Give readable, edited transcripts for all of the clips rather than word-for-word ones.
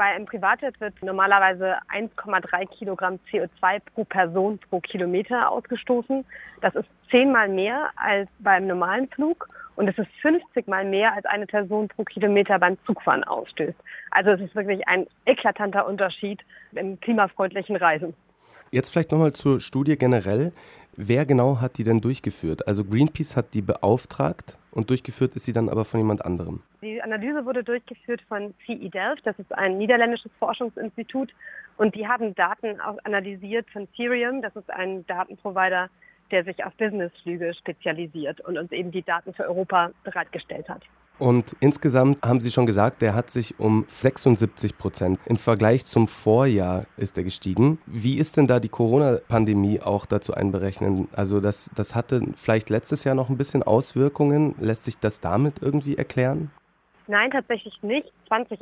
Bei einem Privatjet wird normalerweise 1,3 Kilogramm CO2 pro Person pro Kilometer ausgestoßen. Das ist 10-mal mehr als beim normalen Flug und es ist 50-mal mehr als eine Person pro Kilometer beim Zugfahren ausstößt. Also es ist wirklich ein eklatanter Unterschied im klimafreundlichen Reisen. Jetzt vielleicht nochmal zur Studie generell. Wer genau hat die denn durchgeführt? Also Greenpeace hat die beauftragt und durchgeführt ist sie dann aber von jemand anderem. Die Analyse wurde durchgeführt von TU Delft, das ist ein niederländisches Forschungsinstitut. Und die haben Daten auch analysiert von Cerium, das ist ein Datenprovider, der sich auf Businessflüge spezialisiert und uns eben die Daten für Europa bereitgestellt hat. Und insgesamt haben Sie schon gesagt, der hat sich um 76% im Vergleich zum Vorjahr ist er gestiegen. Wie ist denn da die Corona-Pandemie auch dazu einberechnen? Also das hatte vielleicht letztes Jahr noch ein bisschen Auswirkungen. Lässt sich das damit irgendwie erklären? Nein, tatsächlich nicht.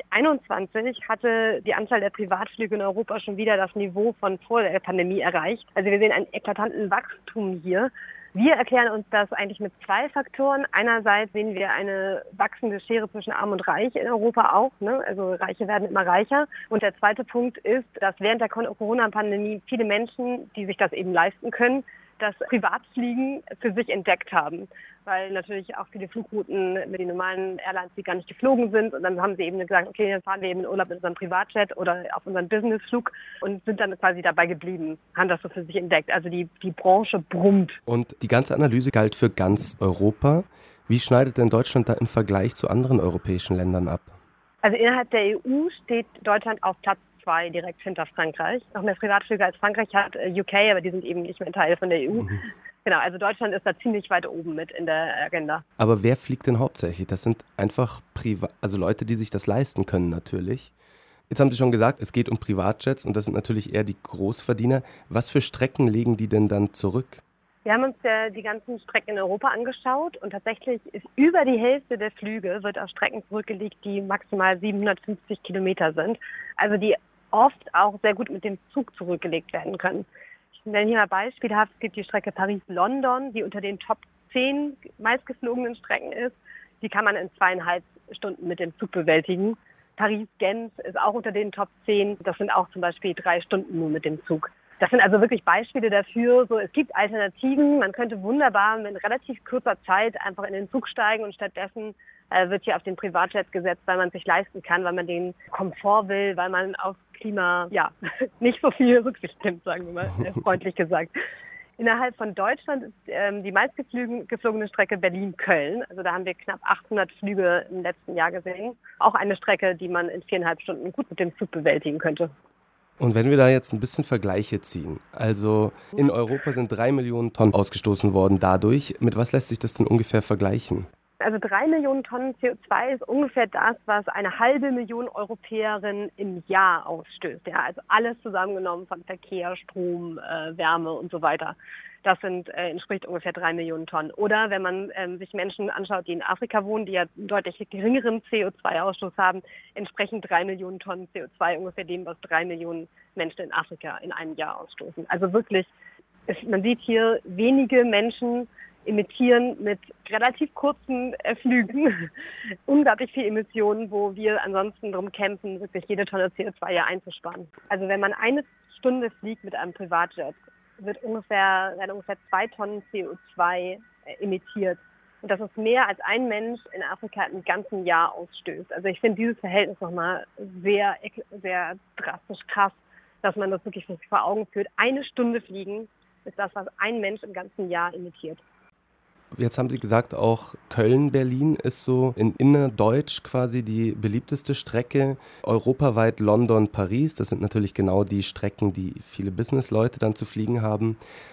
2021 hatte die Anzahl der Privatflüge in Europa schon wieder das Niveau von vor der Pandemie erreicht. Also wir sehen einen eklatanten Wachstum hier. Wir erklären uns das eigentlich mit 2 Faktoren. Einerseits sehen wir eine wachsende Schere zwischen Arm und Reich in Europa auch, ne? Also Reiche werden immer reicher. Und der zweite Punkt ist, dass während der Corona-Pandemie viele Menschen, die sich das eben leisten können, das Privatfliegen für sich entdeckt haben, weil natürlich auch viele Flugrouten mit den normalen Airlines, die gar nicht geflogen sind. Und dann haben sie eben gesagt, okay, dann fahren wir eben in Urlaub mit unserem Privatjet oder auf unseren Businessflug und sind dann quasi dabei geblieben, haben das so für sich entdeckt. Also die Branche brummt. Und die ganze Analyse galt für ganz Europa. Wie schneidet denn Deutschland da im Vergleich zu anderen europäischen Ländern ab? Also innerhalb der EU steht Deutschland auf Platz 2 direkt hinter Frankreich. Noch mehr Privatflüge als Frankreich hat UK, aber die sind eben nicht mehr Teil von der EU. Genau, also Deutschland ist da ziemlich weit oben mit in der Agenda. Aber wer fliegt denn hauptsächlich? Das sind einfach also Leute, die sich das leisten können natürlich. Jetzt haben Sie schon gesagt, es geht um Privatjets und das sind natürlich eher die Großverdiener. Was für Strecken legen die denn dann zurück? Wir haben uns die ganzen Strecken in Europa angeschaut und tatsächlich ist über die Hälfte der Flüge wird auf Strecken zurückgelegt, die maximal 750 Kilometer sind. Also die oft auch sehr gut mit dem Zug zurückgelegt werden können. Ich nenne hier mal beispielhaft, es gibt die Strecke Paris-London, die unter den Top 10 meistgeflogenen Strecken ist. Die kann man in 2,5 Stunden mit dem Zug bewältigen. Paris-Genf ist auch unter den Top 10. Das sind auch zum Beispiel 3 Stunden nur mit dem Zug. Das sind also wirklich Beispiele dafür, so es gibt Alternativen. Man könnte wunderbar in relativ kurzer Zeit einfach in den Zug steigen und stattdessen wird hier auf den Privatjet gesetzt, weil man es sich leisten kann, weil man den Komfort will, weil man auf Klima nicht so viel Rücksicht nimmt, sagen wir mal, freundlich gesagt. Innerhalb von Deutschland ist die meistgeflogene Strecke Berlin-Köln. Also da haben wir knapp 800 Flüge im letzten Jahr gesehen. Auch eine Strecke, die man in 4,5 Stunden gut mit dem Zug bewältigen könnte. Und wenn wir da jetzt ein bisschen Vergleiche ziehen, also in Europa sind 3 Millionen Tonnen ausgestoßen worden dadurch. Mit was lässt sich das denn ungefähr vergleichen? Also 3 Millionen Tonnen CO2 ist ungefähr das, was 500.000 Europäerinnen im Jahr ausstößt. Ja, also alles zusammengenommen von Verkehr, Strom, Wärme und so weiter. Das entspricht ungefähr 3 Millionen Tonnen. Oder wenn man sich Menschen anschaut, die in Afrika wohnen, die ja einen deutlich geringeren CO2-Ausstoß haben, entsprechen 3 Millionen Tonnen CO2 ungefähr dem, was 3 Millionen Menschen in Afrika in einem Jahr ausstoßen. Also wirklich, man sieht hier, wenige Menschen emittieren mit relativ kurzen Flügen unglaublich viel Emissionen, wo wir ansonsten darum kämpfen, wirklich jede Tonne CO2 ja einzusparen. Also wenn man 1 Stunde fliegt mit einem Privatjet, werden ungefähr 2 Tonnen CO2 emittiert. Und das ist mehr als ein Mensch in Afrika im ganzen Jahr ausstößt. Also ich finde dieses Verhältnis nochmal sehr, sehr drastisch krass, dass man das wirklich vor Augen führt. 1 Stunde fliegen ist das, was ein Mensch im ganzen Jahr emittiert. Jetzt haben Sie gesagt, auch Köln-Berlin ist so in innerdeutsch quasi die beliebteste Strecke. Europaweit London-Paris, das sind natürlich genau die Strecken, die viele Businessleute dann zu fliegen haben.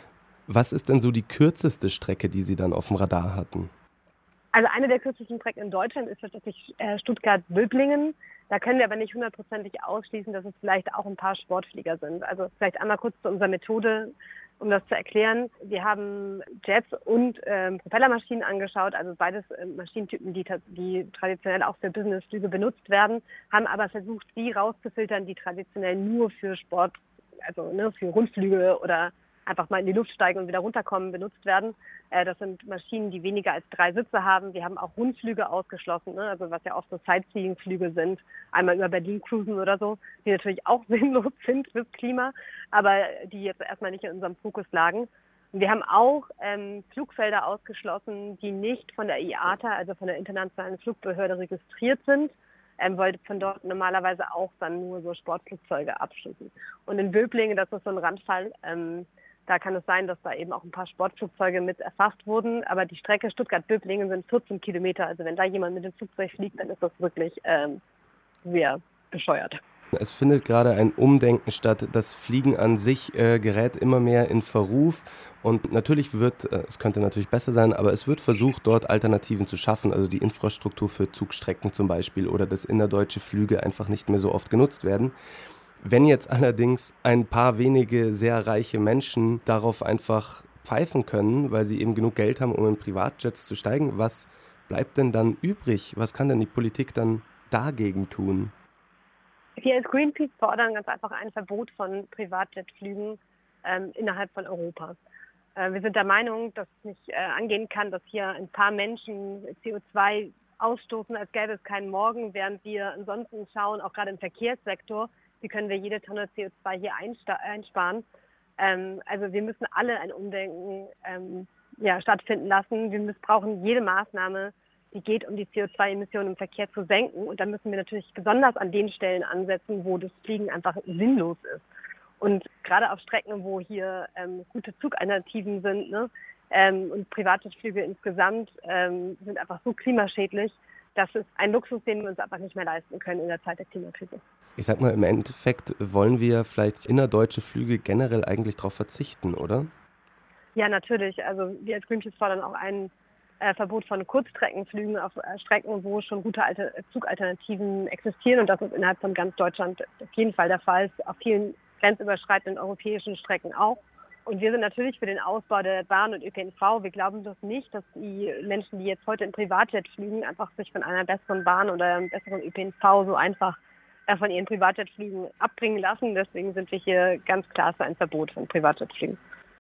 Was ist denn so die kürzeste Strecke, die Sie dann auf dem Radar hatten? Also eine der kürzesten Strecken in Deutschland ist tatsächlich Stuttgart-Böblingen. Da können wir aber nicht hundertprozentig ausschließen, dass es vielleicht auch ein paar Sportflieger sind. Also vielleicht einmal kurz zu unserer Methode, um das zu erklären. Wir haben Jets und Propellermaschinen angeschaut, also beides Maschinentypen, die traditionell auch für Businessflüge benutzt werden, haben aber versucht, die rauszufiltern, die traditionell nur für Sport, also für Rundflüge oder einfach mal in die Luft steigen und wieder runterkommen, benutzt werden. Das sind Maschinen, die weniger als 3 Sitze haben. Wir haben auch Rundflüge ausgeschlossen, ne? Also was ja oft so Sightseeing-Flüge sind, einmal über Berlin cruisen oder so, die natürlich auch sinnlos sind fürs Klima, aber die jetzt erstmal nicht in unserem Fokus lagen. Wir haben auch Flugfelder ausgeschlossen, die nicht von der IATA, also von der Internationalen Flugbehörde, registriert sind, weil von dort normalerweise auch dann nur so Sportflugzeuge abschließen. Und in Böblingen, das ist so ein Randfall, da kann es sein, dass da eben auch ein paar Sportflugzeuge mit erfasst wurden. Aber die Strecke Stuttgart-Böblingen sind 14 Kilometer. Also wenn da jemand mit dem Flugzeug fliegt, dann ist das wirklich sehr bescheuert. Es findet gerade ein Umdenken statt. Das Fliegen an sich gerät immer mehr in Verruf und natürlich es könnte natürlich besser sein, aber es wird versucht, dort Alternativen zu schaffen, also die Infrastruktur für Zugstrecken zum Beispiel oder dass innerdeutsche Flüge einfach nicht mehr so oft genutzt werden. Wenn jetzt allerdings ein paar wenige sehr reiche Menschen darauf einfach pfeifen können, weil sie eben genug Geld haben, um in Privatjets zu steigen, was bleibt denn dann übrig? Was kann denn die Politik dann dagegen tun? Wir als Greenpeace fordern ganz einfach ein Verbot von Privatjetflügen innerhalb von Europa. Wir sind der Meinung, dass es nicht angehen kann, dass hier ein paar Menschen CO2 ausstoßen, als gäbe es keinen Morgen, während wir ansonsten schauen, auch gerade im Verkehrssektor, wie können wir jede Tonne CO2 hier einsparen. Also wir müssen alle ein Umdenken stattfinden lassen. Wir brauchen jede Maßnahme, die geht, um die CO2-Emissionen im Verkehr zu senken. Und da müssen wir natürlich besonders an den Stellen ansetzen, wo das Fliegen einfach sinnlos ist. Und gerade auf Strecken, wo hier gute Zugalternativen sind, ne, und Privatjetflüge insgesamt sind einfach so klimaschädlich, das ist ein Luxus, den wir uns einfach nicht mehr leisten können in der Zeit der Klimakrise. Ich sag mal, im Endeffekt wollen wir vielleicht innerdeutsche Flüge generell eigentlich darauf verzichten, oder? Ja, natürlich. Also wir als Greenpeace fordern auch ein Verbot von Kurzstreckenflügen auf Strecken, wo schon gute Zugalternativen existieren. Und das ist innerhalb von ganz Deutschland auf jeden Fall der Fall, auf vielen grenzüberschreitenden europäischen Strecken auch. Und wir sind natürlich für den Ausbau der Bahn und ÖPNV. Wir glauben das nicht, dass die Menschen, die jetzt heute in Privatjet fliegen, einfach sich von einer besseren Bahn oder einem besseren ÖPNV so einfach von ihren Privatjetflügen abbringen lassen. Deswegen sind wir hier ganz klar für ein Verbot von Privatjetflügen.